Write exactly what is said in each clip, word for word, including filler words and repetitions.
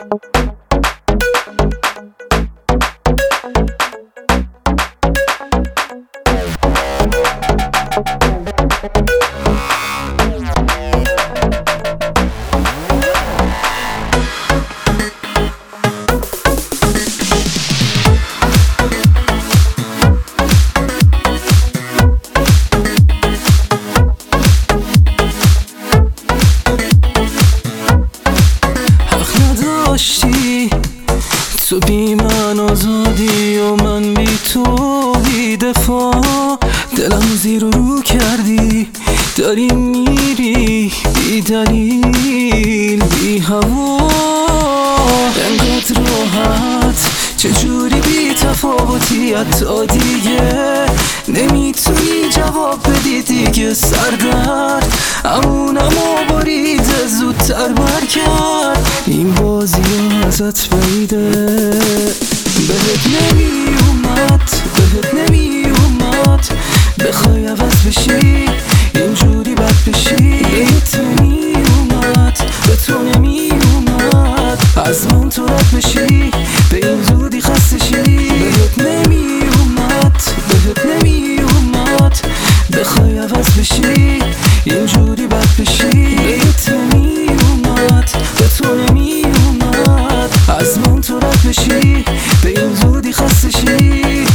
تو بی من آزادی و من بی تو بی دفاع، دلم زیر و رو کردی، داری میری بی دلیل بی هوا، انقدر راحت چجوری بی تفاوتی، حتی دیگه نمیتونی جواب بدی، دیگه سردرد امونمو باریده زودتر برکرد، این بازی ازت بعیده، بهت نمی اومد بهت نمی اومد بخوای عوض بشی اینجوری بد بشی، بهت نمی اومد به تو نمی اومد از من تو رد بشی، به این زودی خسته شی، بهت نمی اومد بهت نمی اومد بخوای عوض بشی اینجوری بد بشی، بهت نمی اومد به تو نمی اومد از من تو رد بشی، به این زودی خسته شی.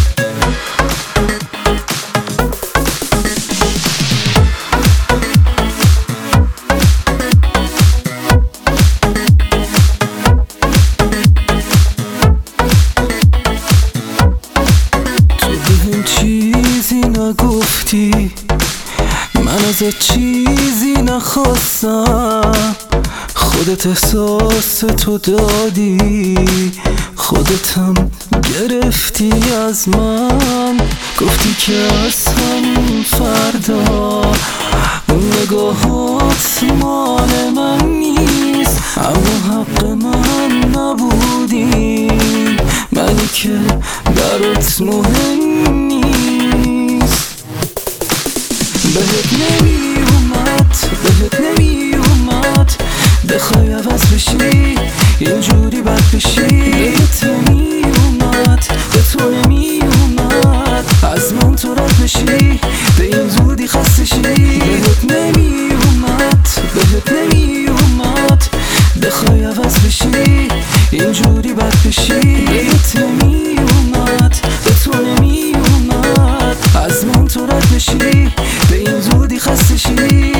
چیزی نگفتی، من ازت چیزی نخواستم، خودت احساس تو دادی، خودتم گرفتی از من، گفتی که از همون فردا اون نگاهات مال من نیست، اما حق من نبودی، منی که برات مهم نیست، بهت نمی اومد بهت نمی اومد بخوای عوض بشی اینجوری بد بشی، بهت نمی اومد به تو نمی اومد از من تو رد بشی، به این زودی خسته شی، بهت نمی اومد بهت نمی اومد بخوای عوض بشی اینجوری بد بشی، بهت نمی اومد به تو نمی اومد از من تو رد بشی، به این زودی خسته شی.